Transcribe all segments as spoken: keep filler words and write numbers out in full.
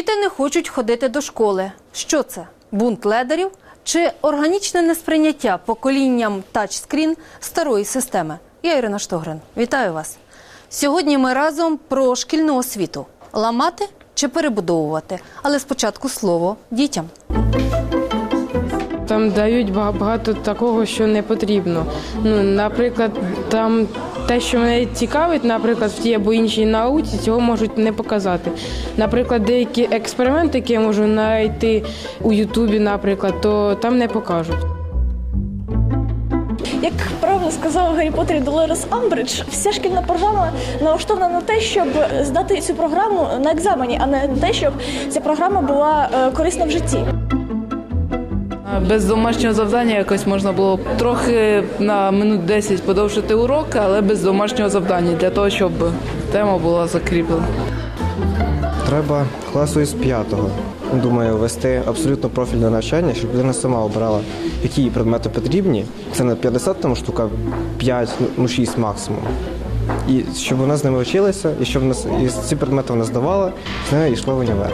Діти не хочуть ходити до школи. Що це? Бунт ледерів? Чи органічне несприйняття поколінням тачскрін старої системи? Я Ірина Штогрин. Вітаю вас. Сьогодні ми разом про шкільну освіту. Ламати чи перебудовувати? Але спочатку слово дітям. Там дають багато такого, що не потрібно. Ну, наприклад, там те, що мене цікавить, наприклад, в тій або іншій науці, цього можуть не показати. Наприклад, деякі експерименти, які я можу знайти у Ютубі, наприклад, то там не покажуть. Як правильно сказав Гаррі Поттер і Долорес Амбридж, вся шкільна програма налаштована на те, щоб здати цю програму на екзамені, а не на те, щоб ця програма була корисна в житті. Без домашнього завдання якось можна було б трохи на минут десять подовжити уроки, але без домашнього завдання, для того, щоб тема була закріплена. Треба класу із п'ятого, думаю, вести абсолютно профільне навчання, щоб людина сама обирала, які їй предмети потрібні. Це на п'ятдесят там штука, п'ять, ну шість максимум. І щоб вона з ними вчилася, і щоб і ці предмети вона здавала, з нею йшла в універ.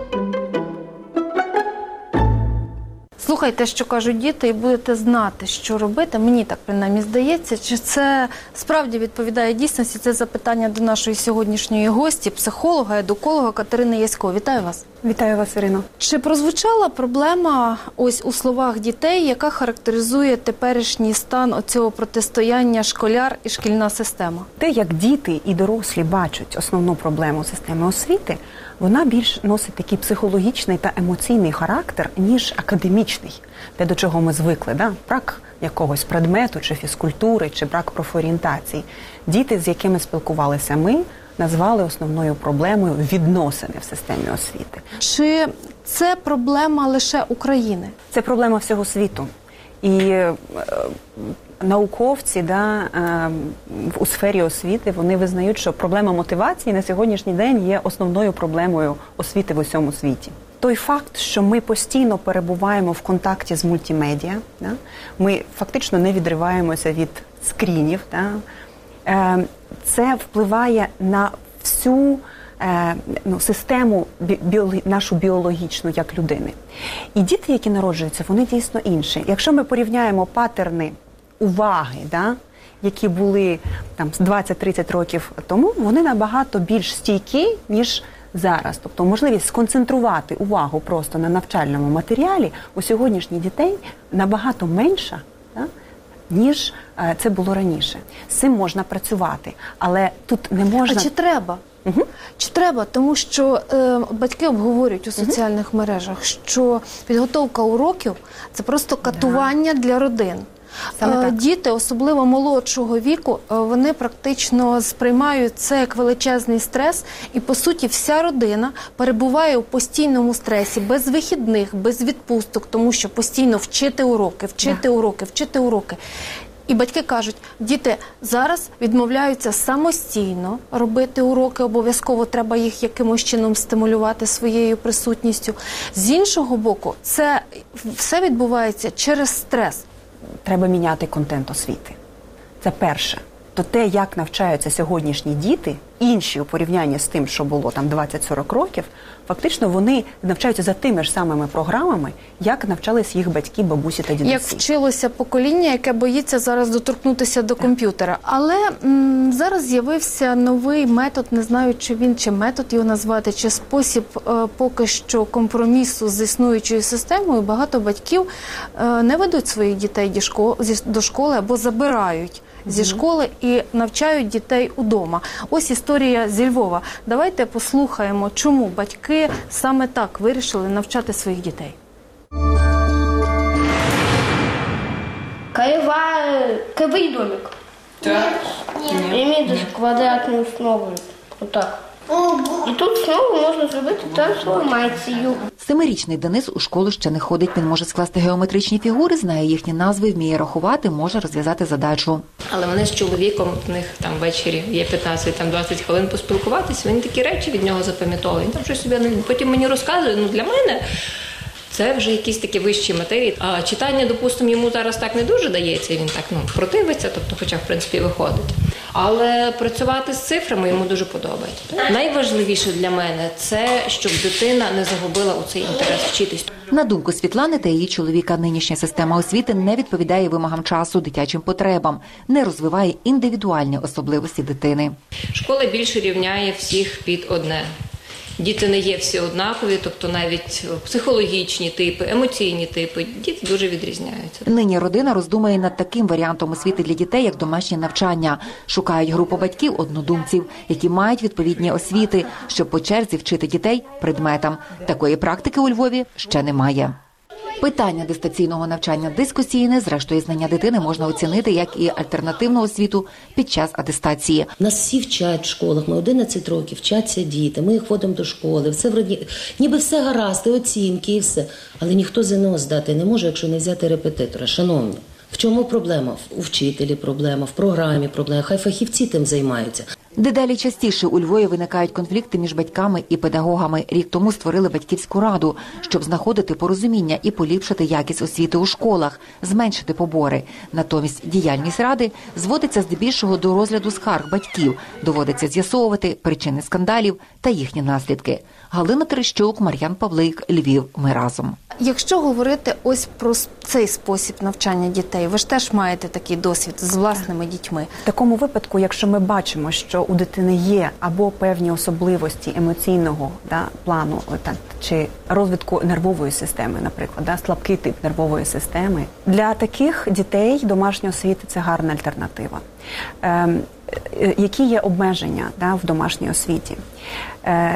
Слухайте, що кажуть діти, і будете знати, що робити. Мені так принаймні здається, чи це справді відповідає дійсності. Це запитання до нашої сьогоднішньої гості, психолога, едуколога Катерини Ясько. Вітаю вас. Вітаю вас, Ірино. Чи прозвучала проблема ось у словах дітей, яка характеризує теперішній стан оцього протистояння школяр і шкільна система? Те, як діти і дорослі бачать основну проблему системи освіти, вона більш носить такий психологічний та емоційний характер, ніж академічний, те, до чого ми звикли, да? Брак якогось предмету, чи фізкультури, чи брак профорієнтації. Діти, з якими спілкувалися ми, назвали основною проблемою відносини в системі освіти. Чи це проблема лише України? Це проблема всього світу. І е, науковці да, е, у сфері освіти, вони визнають, що проблема мотивації на сьогоднішній день є основною проблемою освіти в усьому світі. Той факт, що ми постійно перебуваємо в контакті з мультимедіа, да, ми фактично не відриваємося від скрінів, да, е, це впливає на всю е, ну, систему біо, нашу біологічну як людини. І діти, які народжуються, вони дійсно інші. Якщо ми порівняємо патерни уваги, да, які були там з двадцять-тридцять років тому, вони набагато більш стійкі, ніж зараз. Тобто можливість сконцентрувати увагу просто на навчальному матеріалі у сьогоднішніх дітей набагато менша, да, ніж е, це було раніше. З цим можна працювати, але тут не можна... А чи треба? Угу. Чи треба? Тому що е, батьки обговорюють у соціальних угу. мережах, що підготовка уроків – це просто катування да. для родин. Саме так. Діти, особливо молодшого віку, вони практично сприймають це як величезний стрес, і, по суті, вся родина перебуває у постійному стресі, без вихідних, без відпусток, тому що постійно вчити уроки, вчити да. уроки, вчити уроки. І батьки кажуть, діти зараз відмовляються самостійно робити уроки, обов'язково треба їх якимось чином стимулювати своєю присутністю. З іншого боку, це все відбувається через стрес. Треба міняти контент освіти. Це перше. То те, як навчаються сьогоднішні діти, інші у порівнянні з тим, що було там двадцять-сорок років, фактично вони навчаються за тими ж самими програмами, як навчались їх батьки, бабусі та дідусі. Як вчилося покоління, яке боїться зараз доторкнутися до так. комп'ютера. Але м, зараз з'явився новий метод, не знаю, чи він, чи метод його назвати, чи спосіб е, поки що компромісу з існуючою системою. Багато батьків е, не ведуть своїх дітей до школи, до школи або забирають зі школи і навчають дітей удома. Ось історія зі Львова. Давайте послухаємо, чому батьки саме так вирішили навчати своїх дітей. Кривий домик. Так? Имеет квадратную основу. Вот так. І тут знову можна зробити трансформацію. Семирічний Денис у школу ще не ходить. Він може скласти геометричні фігури, знає їхні назви, вміє рахувати, може розв'язати задачу. Але вони з чоловіком, в них там ввечері є п'ятнадцять-двадцять хвилин поспілкуватися, вони такі речі від нього запам'ятовують. Він там щось собі, потім мені розказує, ну для мене це вже якісь такі вищі матерії. А читання, допустимо, йому зараз так не дуже дається, він так ну, противиться, тобто, хоча, в принципі, виходить. Але працювати з цифрами йому дуже подобається. Найважливіше для мене – це, щоб дитина не загубила у цей інтерес вчитись. На думку Світлани та її чоловіка, нинішня система освіти не відповідає вимогам часу, дитячим потребам, не розвиває індивідуальні особливості дитини. Школа більше рівняє всіх під одне. Діти не є всі однакові, тобто навіть психологічні типи, емоційні типи, діти дуже відрізняються. Нині родина роздумує над таким варіантом освіти для дітей, як домашнє навчання. Шукають групу батьків-однодумців, які мають відповідні освіти, щоб по черзі вчити дітей предметам. Такої практики у Львові ще немає. Питання дистанційного навчання дискусійне, зрештою знання дитини можна оцінити як і альтернативну освіту під час атестації. Нас всі вчать в школах, ми одинадцять років, вчаться діти, ми ходимо до школи, все вроді, ніби все гаразд, і оцінки, і все. Але ніхто ЗНО здати не може, якщо не взяти репетитора. Шановні, в чому проблема? У вчителі проблема, в програмі проблема, хай фахівці тим займаються. Дедалі частіше у Львові виникають конфлікти між батьками і педагогами. Рік тому створили батьківську раду, щоб знаходити порозуміння і поліпшити якість освіти у школах, зменшити побори. Натомість діяльність ради зводиться здебільшого до розгляду скарг батьків. Доводиться з'ясовувати причини скандалів та їхні наслідки. Галина Терещук, Мар'ян Павлик, Львів. Ми разом. Якщо говорити ось про цей спосіб навчання дітей, ви ж теж маєте такий досвід з власними дітьми. В такому випадку, якщо ми бачимо, що у дитини є або певні особливості емоційного да, плану та, чи розвитку нервової системи, наприклад, да, слабкий тип нервової системи, для таких дітей домашня освіта – це гарна альтернатива. Ем, які є обмеження да, в домашній освіті? Е,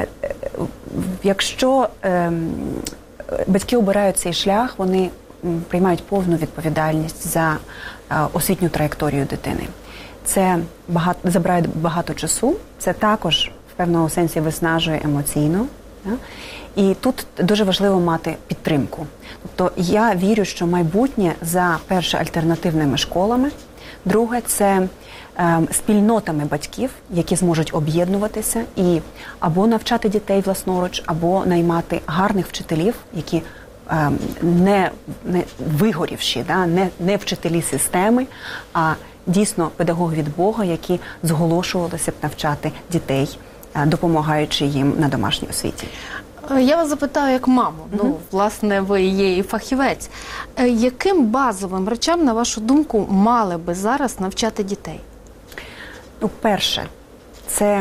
якщо е, батьки обирають цей шлях, вони приймають повну відповідальність за е, освітню траєкторію дитини. Це багато, забирає багато часу, це також в певному сенсі виснажує емоційно. Да? І тут дуже важливо мати підтримку. Тобто я вірю, що майбутнє за, перше, альтернативними школами, друге – це е, спільнотами батьків, які зможуть об'єднуватися і або навчати дітей власноруч, або наймати гарних вчителів, які е, не, не вигорівші, да? не, не вчителі системи, а дійсно педагоги від Бога, які зголошувалися б навчати дітей, допомагаючи їм на домашній освіті. Я вас запитаю як маму, Угу. ну, власне, ви є і фахівець. Яким базовим речам, на вашу думку, мали би зараз навчати дітей? Ну, перше, це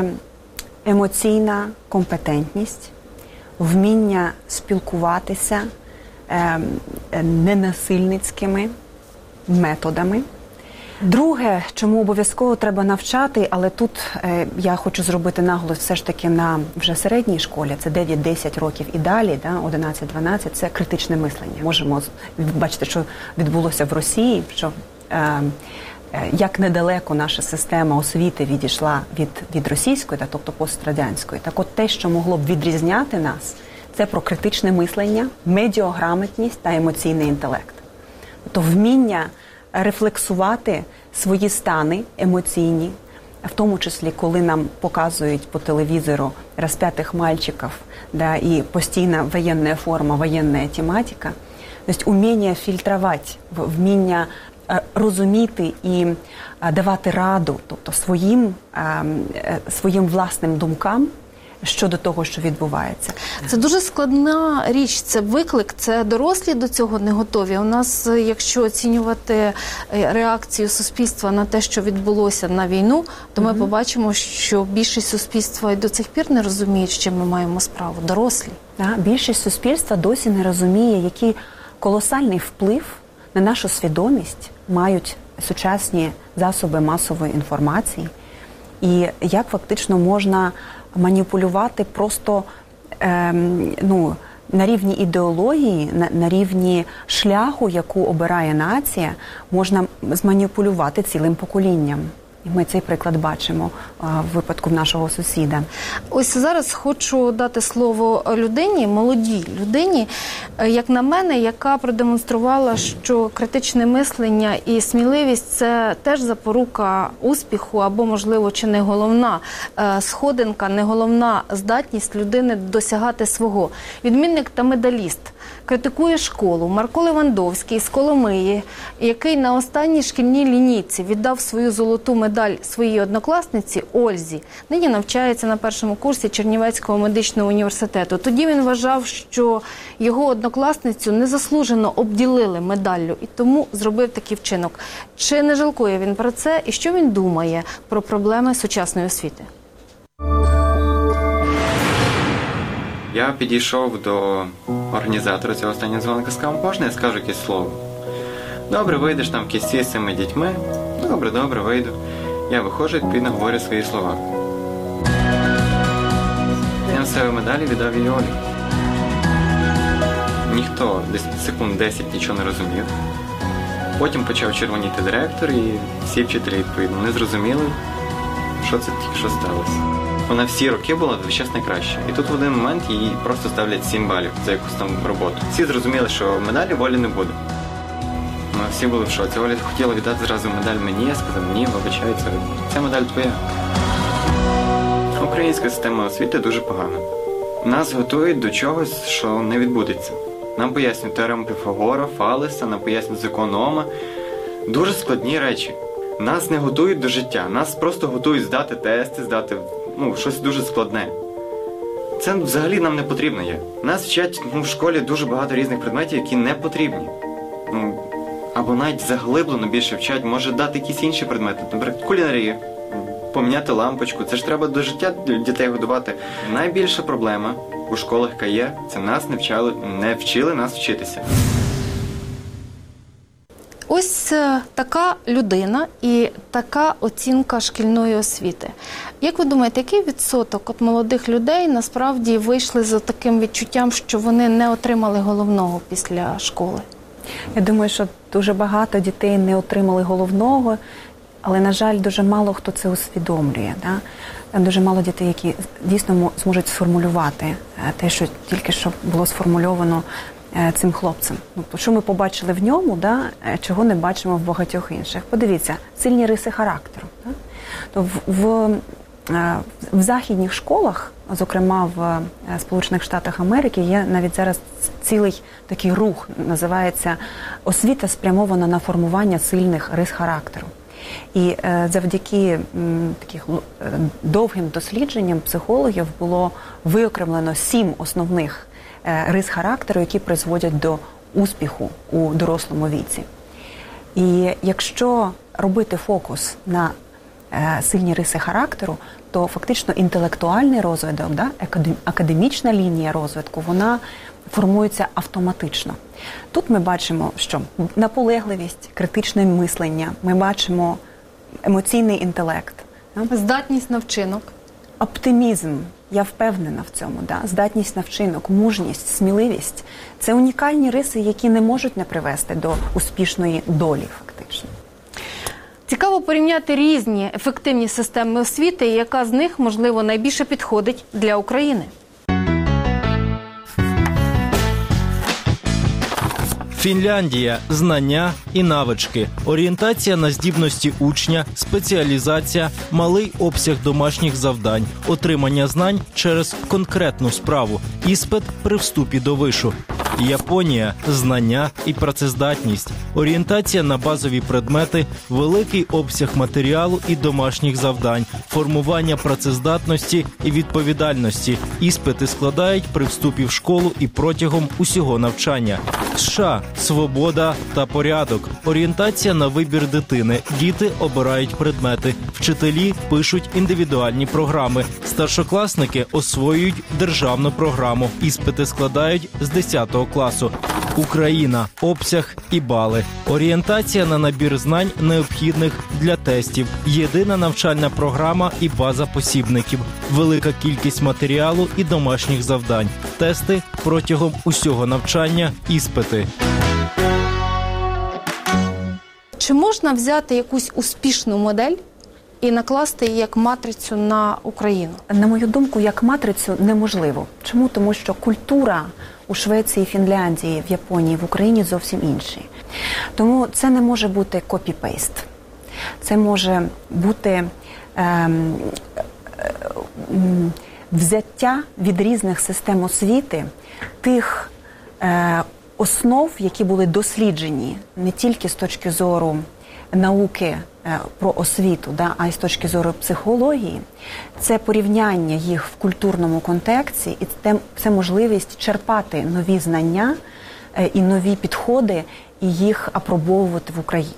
емоційна компетентність, вміння спілкуватися е, ненасильницькими методами. Друге, чому обов'язково треба навчати, але тут е, я хочу зробити наголос все ж таки на вже середній школі, це дев'ять-десять років і далі, да, одинадцять-дванадцять, це критичне мислення. Можемо бачити, що відбулося в Росії, що е, е, як недалеко наша система освіти відійшла від, від російської, да, тобто пострадянської. Так от те, що могло б відрізняти нас, це про критичне мислення, медіаграмотність та емоційний інтелект. Тобто вміння рефлексувати свої стани емоційні, в тому числі, коли нам показують по телевізору розп'ятих мальчиків, да, і постійна воєнна форма, воєнна тематика. Тобто вміння фільтрувати, вміння розуміти і давати раду, тобто своїм, своїм власним думкам, щодо того, що відбувається. Це дуже складна річ, це виклик, це дорослі до цього не готові. У нас, якщо оцінювати реакцію суспільства на те, що відбулося на війну, то ми угу. побачимо, що більшість суспільства і до цих пір не розуміють, з чим ми маємо справу. Дорослі. Да, більшість суспільства досі не розуміє, який колосальний вплив на нашу свідомість мають сучасні засоби масової інформації і як фактично можна маніпулювати просто ем, ну, на рівні ідеології, на, на рівні шляху, яку обирає нація, можна зманіпулювати цілим поколінням. І ми цей приклад бачимо а, в випадку нашого сусіда. Ось зараз хочу дати слово людині, молодій людині, як на мене, яка продемонструвала, що критичне мислення і сміливість – це теж запорука успіху, або, можливо, чи не головна сходинка, не головна здатність людини досягати свого. Відмінник та медаліст. Критикує школу. Марко Левандовський з Коломиї, який на останній шкільній лінійці віддав свою золоту медаль медаль своїй однокласниці Ользі. Нині навчається на першому курсі Чернівецького медичного університету. Тоді він вважав, що його однокласницю незаслужено обділили медаллю і тому зробив такий вчинок. Чи не жалкує він про це і що він думає про проблеми сучасної освіти? Я підійшов до організатора цього останнього дзвоника, сказав, можна я скажу якесь слово? Добре, вийдеш там в кісті з цими дітьми. Добре, добре, вийду. Я виходжу, відповідно, говорю свої слова. Я на себе медалі віддав її Олі. Ніхто десь секунд десять нічого не розумів. Потім почав червоніти директор і всі вчителі, відповідно, не зрозуміли, що це тільки що сталося. Вона всі роки була весь найкраща. І тут в один момент їй просто ставлять сім балів за якусь там роботу. Всі зрозуміли, що медалі в Олі не буде. Ми всі були в шоці. Оля хотіла віддати зразу медаль мені, я сказав, ні, вибачай, це, ця медаль твоя. Українська система освіти дуже погана. Нас готують до чогось, що не відбудеться. Нам пояснюють теорему Піфагора, Фалеса, нам пояснюють закон Ома. Дуже складні речі. Нас не готують до життя, нас просто готують здати тести, здати ну, щось дуже складне. Це взагалі нам не потрібно є. Нас вчать ну, в школі дуже багато різних предметів, які не потрібні. Ну, або навіть заглиблено більше вчать, може дати якісь інші предмети, наприклад, кулінарію, поміняти лампочку. Це ж треба до життя дітей годувати. Найбільша проблема у школах, яка є, це нас не вчали, не вчили нас вчитися. Ось така людина і така оцінка шкільної освіти. Як ви думаєте, який відсоток от молодих людей насправді вийшли за таким відчуттям, що вони не отримали головного після школи? Я думаю, що дуже багато дітей не отримали головного, але, на жаль, дуже мало хто це усвідомлює. Да? Дуже мало дітей, які дійсно зможуть сформулювати те, що тільки що було сформульовано цим хлопцем. Що ми побачили в ньому, да, чого не бачимо в багатьох інших. Подивіться, сильні риси характеру. Да? То в, в, в західних школах, зокрема в Сполучених Штатах Америки, є навіть зараз цілий такий рух, називається «Освіта спрямована на формування сильних рис характеру». І е, завдяки м, таких е, довгим дослідженням психологів було виокремлено сім основних е, рис характеру, які призводять до успіху у дорослому віці. І якщо робити фокус на е, сильні риси характеру, то фактично інтелектуальний розвиток, да, академічна лінія розвитку, вона формується автоматично. Тут ми бачимо, що наполегливість, критичне мислення, ми бачимо емоційний інтелект. Здатність на вчинок. Оптимізм, я впевнена в цьому. Да? Здатність на вчинок, мужність, сміливість – це унікальні риси, які не можуть не привести до успішної долі, фактично. Цікаво порівняти різні ефективні системи освіти, і яка з них, можливо, найбільше підходить для України. Фінляндія – знання і навички, орієнтація на здібності учня, спеціалізація, малий обсяг домашніх завдань, отримання знань через конкретну справу, іспит при вступі до вишу. Японія – знання і працездатність, орієнтація на базові предмети, великий обсяг матеріалу і домашніх завдань, формування працездатності і відповідальності. Іспити складають при вступі в школу і протягом усього навчання. США – свобода та порядок, орієнтація на вибір дитини, діти обирають предмети, вчителі пишуть індивідуальні програми, старшокласники освоюють державну програму, іспити складають з десятого класу. Україна – обсяг і бали. Орієнтація на набір знань, необхідних для тестів. Єдина навчальна програма і база посібників. Велика кількість матеріалу і домашніх завдань. Тести протягом усього навчання, іспити. Чи можна взяти якусь успішну модель і накласти її як матрицю на Україну? На мою думку, як матрицю неможливо. Чому? Тому що культура у Швеції, Фінляндії, в Японії, в Україні зовсім інші. Тому це не може бути копі-пейст. Це може бути ем, ем, взяття від різних систем освіти тих е, основ, які були досліджені не тільки з точки зору науки про освіту, да, а й з точки зору психології, це порівняння їх в культурному контексті, і це можливість черпати нові знання і нові підходи і їх апробовувати в Україні.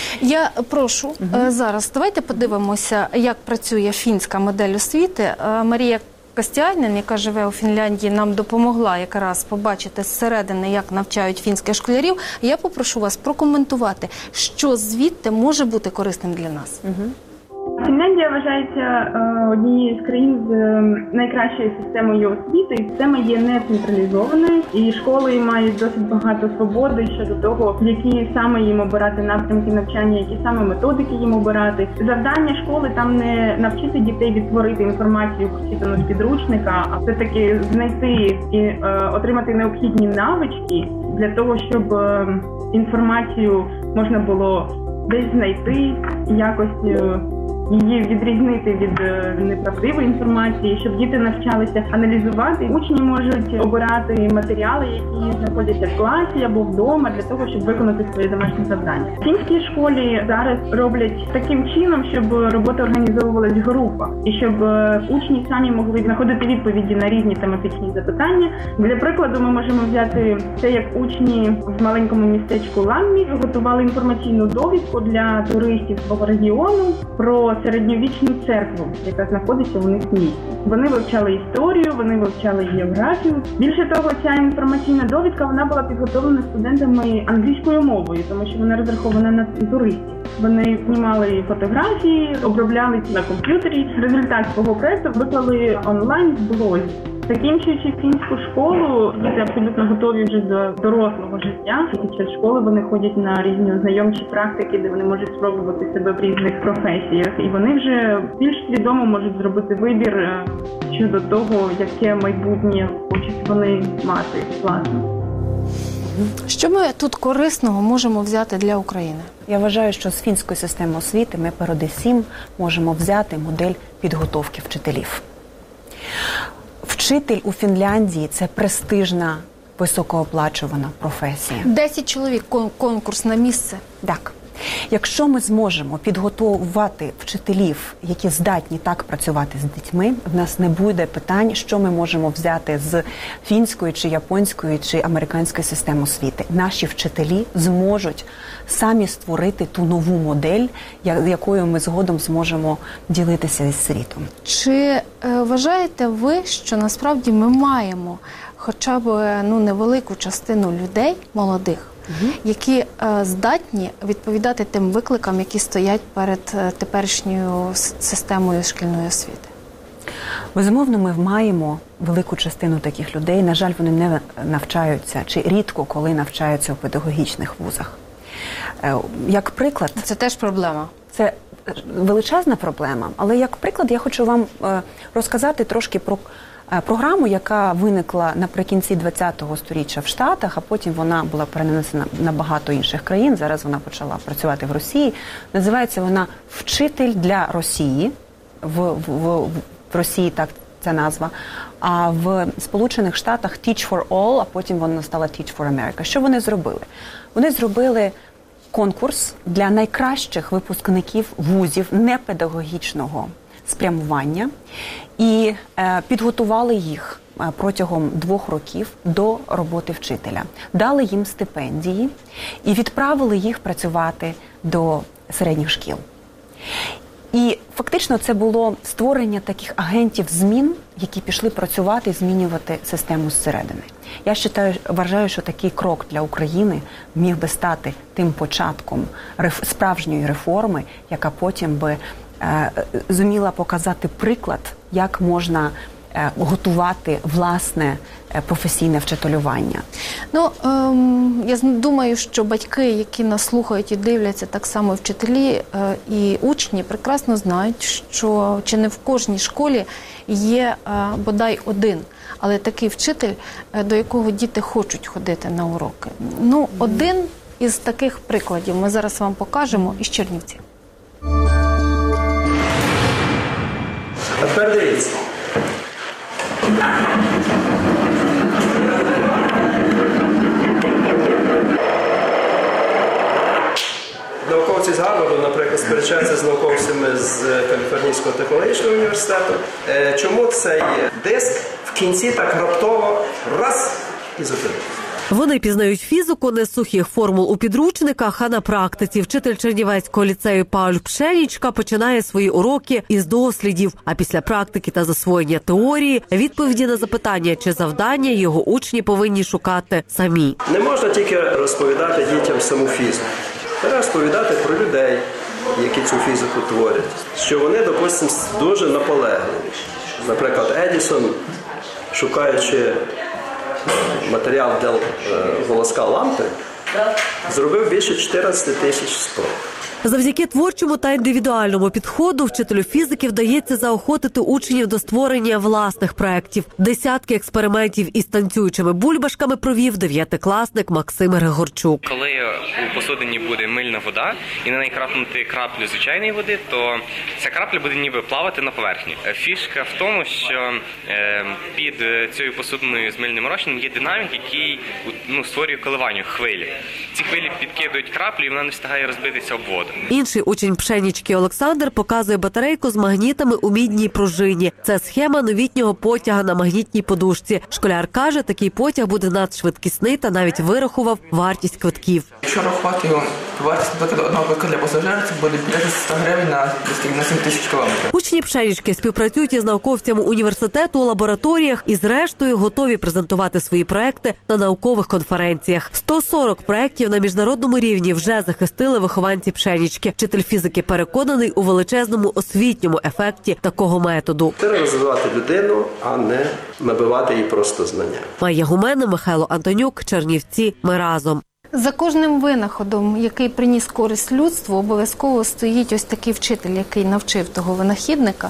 Я прошу угу. зараз, давайте подивимося, як працює фінська модель освіти. Марія Костяйнен, яка живе у Фінляндії, нам допомогла якраз побачити зсередини, як навчають фінських школярів. Я попрошу вас прокоментувати, що звідти може бути корисним для нас. Угу. Фінляндія вважається однією з країн з найкращою системою освіти. Система є не централізованою, і школи мають досить багато свободи щодо того, які саме їм обирати напрямки навчання, які саме методики їм обирати. Завдання школи там не навчити дітей відтворити інформацію, прочитану з підручника, а все-таки знайти і е, отримати необхідні навички для того, щоб е, інформацію можна було десь знайти, якось е, її відрізнити від неправдивої інформації, щоб діти навчалися аналізувати. Учні можуть обирати матеріали, які знаходяться в класі або вдома, для того, щоб виконати свої домашні завдання. В фінській школі зараз роблять таким чином, щоб робота організовувалась в групах, і щоб учні самі могли знаходити відповіді на різні тематичні запитання. Для прикладу, ми можемо взяти це, як учні в маленькому містечку Ламмі готували інформаційну довідку для туристів свого регіону про середньовічну церкву, яка знаходиться у них в місті. Вони вивчали історію, вони вивчали географію. Більше того, ця інформаційна довідка, вона була підготовлена студентами англійською мовою, тому що вона розрахована на туристів. Вони знімали фотографії, обробляли на комп'ютері. Результат свого проєкту виклали онлайн в блозі. Закінчуючи фінську школу, діти абсолютно готові вже до дорослого життя. Під час школи вони ходять на різні ознайомчі практики, де вони можуть спробувати себе в різних професіях. І вони вже більш свідомо можуть зробити вибір щодо того, яке майбутнє хочуть вони мати, власне. Що ми тут корисного можемо взяти для України? Я вважаю, що з фінської системи освіти ми передусім можемо взяти модель підготовки вчителів. Вчитель у Фінляндії – це престижна, високооплачувана професія. Десять чоловік, конкурс на місце. Так. Якщо ми зможемо підготувати вчителів, які здатні так працювати з дітьми, в нас не буде питань, що ми можемо взяти з фінської, чи японської, чи американської системи освіти. Наші вчителі зможуть самі створити ту нову модель, якою ми згодом зможемо ділитися із світом. Чи е, вважаєте ви, що насправді ми маємо хоча б ну, невелику частину людей, молодих, угу. які е, здатні відповідати тим викликам, які стоять перед е, теперішньою системою шкільної освіти? Безумовно, ми маємо велику частину таких людей. На жаль, вони не навчаються, чи рідко коли навчаються у педагогічних вузах. Е, як приклад... Це теж проблема. Це величезна проблема, але як приклад я хочу вам е, розказати трошки про програму, яка виникла наприкінці ХХ століття в Штатах, а потім вона була перенесена на багато інших країн. Зараз вона почала працювати в Росії. Називається вона «Вчитель для Росії». В, в, в Росії так ця назва. А в Сполучених Штатах «Teach for all», а потім вона стала «Teach for America». Що вони зробили? Вони зробили конкурс для найкращих випускників вузів непедагогічного спрямування і е, підготували їх протягом двох років до роботи вчителя. Дали їм стипендії і відправили їх працювати до середніх шкіл. І фактично це було створення таких агентів змін, які пішли працювати і змінювати систему зсередини. Я вважаю, вважаю, що такий крок для України міг би стати тим початком реф, справжньої реформи, яка потім би е, зуміла показати приклад, як можна е, готувати власне професійне вчителювання. Ну, ем, я думаю, що батьки, які нас слухають і дивляться, так само і вчителі е, і учні, прекрасно знають, що чи не в кожній школі є е, бодай один, але такий вчитель, е, до якого діти хочуть ходити на уроки. Ну, один із таких прикладів ми зараз вам покажемо із Чернівців. А тепер дивіться. Науковці науковці з Гарварду, наприклад, сперечаються з науковцями з Каліфорнійського технологічного університету. Чому цей диск в кінці так раптово раз і зупинився? Вони пізнають фізику не з сухих формул у підручниках, а на практиці. Вчитель Чернівецького ліцею Пауль Пшенічка починає свої уроки із дослідів, а після практики та засвоєння теорії – відповіді на запитання чи завдання його учні повинні шукати самі. Не можна тільки розповідати дітям саму фізику. Треба розповідати про людей, які цю фізику творять. Що вони, допустимо, дуже наполегливі. Наприклад, Едісон, шукаючи матеріал для волоска лампи, зробив більше чотирнадцять тисяч спроб. Завдяки творчому та індивідуальному підходу вчителю фізики вдається заохотити учнів до створення власних проєктів. Десятки експериментів із танцюючими бульбашками провів дев'ятикласник Максим Григорчук. Коли у посудині буде мильна вода і на неї крапнути краплю звичайної води, то ця крапля буде ніби плавати на поверхні. Фішка в тому, що під цією посудиною з мильним розчином є динамік, який ну, створює коливання хвилі. Ці хвилі підкидують краплю і вона не встигає розбитися об воду. Інший учень Пшенічки Олександр показує батарейку з магнітами у мідній пружині. Це схема новітнього потяга на магнітній подушці. Школяр каже, такий потяг буде надшвидкісний та навіть вирахував вартість квитків. Якщо рахувати його вартість, наприклад, одного квитка для пасажира, це буде біля сто гривень на, на сім тисяч кілометрів. Учні Пшенічки співпрацюють із науковцями університету у лабораторіях і зрештою готові презентувати свої проекти на наукових конференціях. сто сорок проєктів на міжнародному рівні вже захистили вихованці Пшенічки. Вчитель фізики переконаний у величезному освітньому ефекті такого методу. Треба розвивати людину, а не набивати їй просто знання. Майя Гумена, Михайло Антонюк, Чернівці. Ми разом. За кожним винаходом, який приніс користь людству, обов'язково стоїть ось такий вчитель, який навчив того винахідника.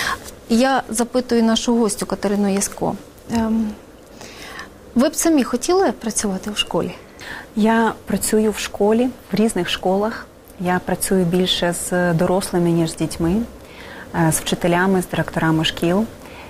Я запитую нашу гостю Катерину Ясько. Ем, ви б самі хотіли працювати в школі? Я працюю в школі, в різних школах. Я працюю більше з дорослими, ніж з дітьми, з вчителями, з директорами шкіл.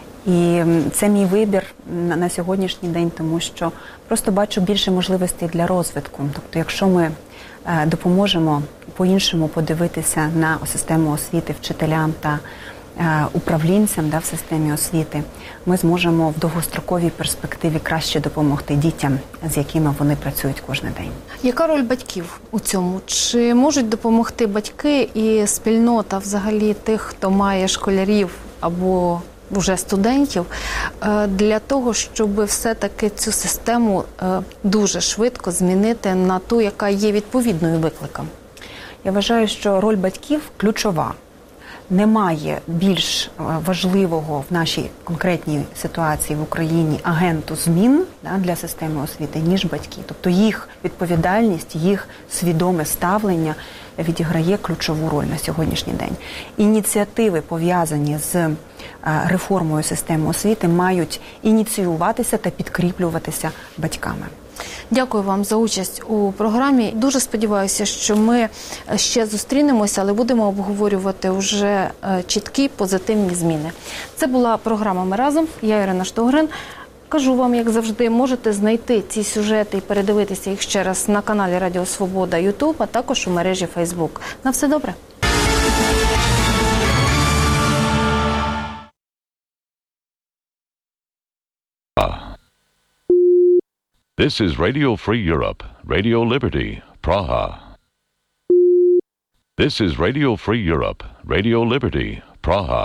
І це мій вибір на сьогоднішній день, тому що просто бачу більше можливостей для розвитку. Тобто, якщо ми допоможемо по-іншому подивитися на систему освіти вчителям та управлінцям да, в системі освіти, ми зможемо в довгостроковій перспективі краще допомогти дітям, з якими вони працюють кожен день. Яка роль батьків у цьому? Чи можуть допомогти батьки і спільнота взагалі тих, хто має школярів або вже студентів, для того, щоб все-таки цю систему дуже швидко змінити на ту, яка є відповідною викликам? Я вважаю, що роль батьків ключова. Немає більш важливого в нашій конкретній ситуації в Україні агенту змін да, для системи освіти, ніж батьки. Тобто їх відповідальність, їх свідоме ставлення відіграє ключову роль на сьогоднішній день. Ініціативи, пов'язані з реформою системи освіти, мають ініціюватися та підкріплюватися батьками. Дякую вам за участь у програмі. Дуже сподіваюся, що ми ще зустрінемося, але будемо обговорювати вже чіткі позитивні зміни. Це була програма «Ми разом». Я Ірина Штогрин. Кажу вам, як завжди, можете знайти ці сюжети і передивитися їх ще раз на каналі Радіо Свобода Ютуб, а також у мережі Фейсбук. На все добре! This is Radio Free Europe, Radio Liberty, Praha. This is Radio Free Europe, Radio Liberty, Praha.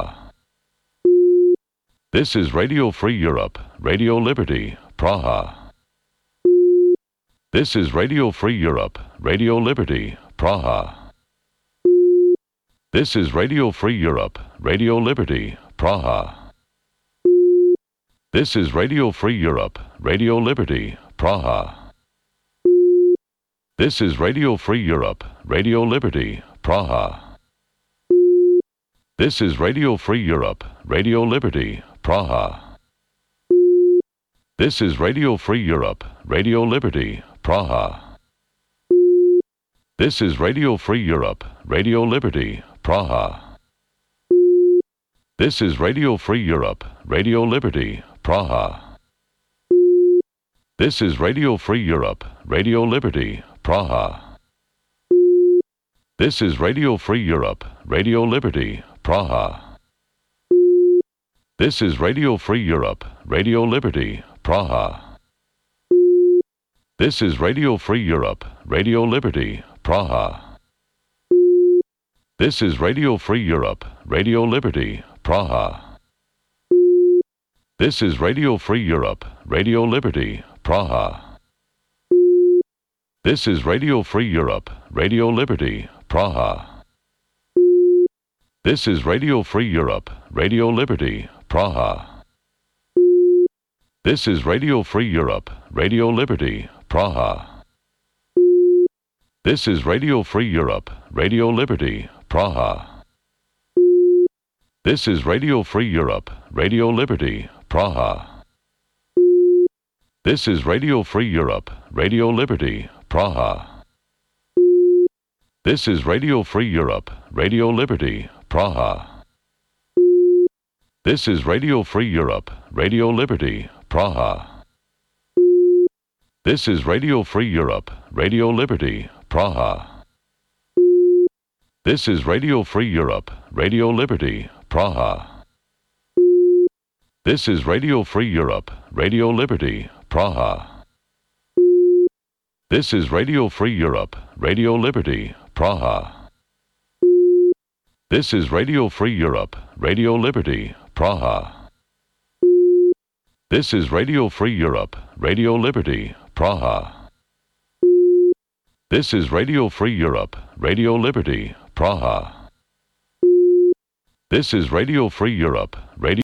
This is Radio Free Europe, Radio Liberty, Praha. This is Radio Free Europe, Radio Liberty, Praha. This is Radio Free Europe, Radio Liberty, Praha. This is Radio Free Europe, Radio Liberty, Praha. This is Radio Free Europe, Radio Liberty, Praha. This is Radio Free Europe, Radio Liberty, Praha. This is Radio Free Europe, Radio Liberty, Praha. This is Radio Free Europe, Radio Liberty, Praha. This is Radio Free Europe, Radio Liberty, Praha. This is Radio Free Europe, Radio Liberty, Praha. This is Radio Free Europe, Radio Liberty, Praha. This is Radio Free Europe, Radio Liberty, Praha. This is Radio Free Europe, Radio Liberty, Praha. This is Radio Free Europe, Radio Liberty, Praha. This is Radio Free Europe, Radio Liberty, Praha. This is Radio Free Europe, Radio Liberty, Praha. This is Radio Free Europe, Radio Liberty, Praha. This is Radio Free Europe, Radio Liberty, Praha. This is Radio Free Europe, Radio Liberty, Praha. This is Radio Free Europe, Radio Liberty, Praha. This is Radio Free Europe, Radio Liberty, Praha. This is Radio Free Europe, Radio Liberty, Praha. This is Radio Free Europe, Radio Liberty, Praha. This is Radio Free Europe, Radio Liberty, Praha. This is Radio Free Europe, Radio Liberty, Praha. This is Radio Free Europe, Radio Liberty, Praha. This is Radio Free Europe, Radio Liberty, Praha. This is Radio Free Europe, Radio Liberty, Praha. This is Radio Free Europe, Radio Liberty, Praha. This is Radio Free Europe, Radio Liberty, Praha. This is Radio Free Europe, Radio